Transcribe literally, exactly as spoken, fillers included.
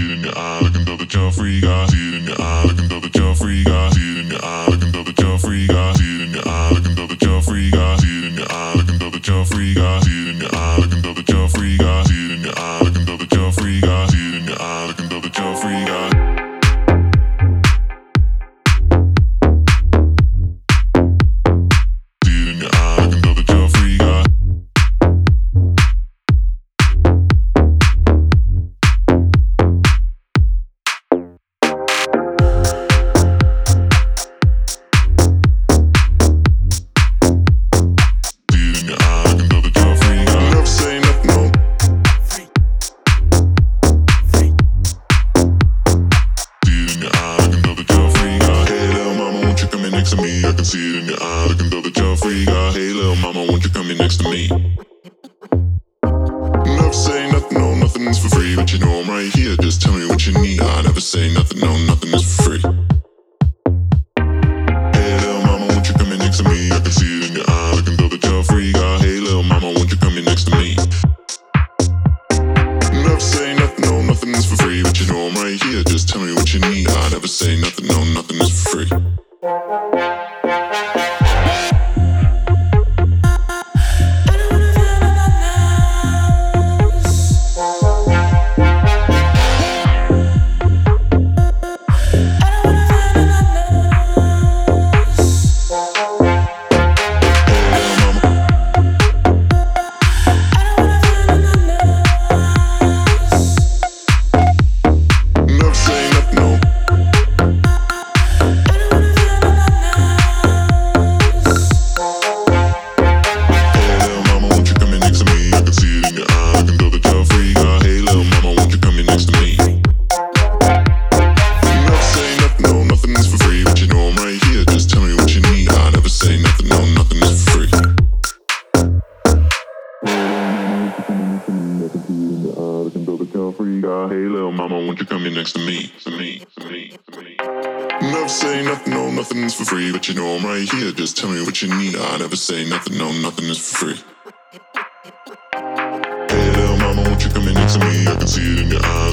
see it in your eye. I can tell that you're a freak. I see it in your eye. I can tell that you're a freak. I see it in your eye. I can tell that you're a freak. I see it in your eye. I can tell that you're a freak. I see it in your eye. I can tell that you're a freak. I see it in your eye. I can tell that you're a freak. I see it in your eye. I can tell that you're a freak. I see it in your eye. I can tell that you're a freak. I say nothing, no, nothing is for free. Hey, little mama, won't you come in next to me? I can see it in your eyes.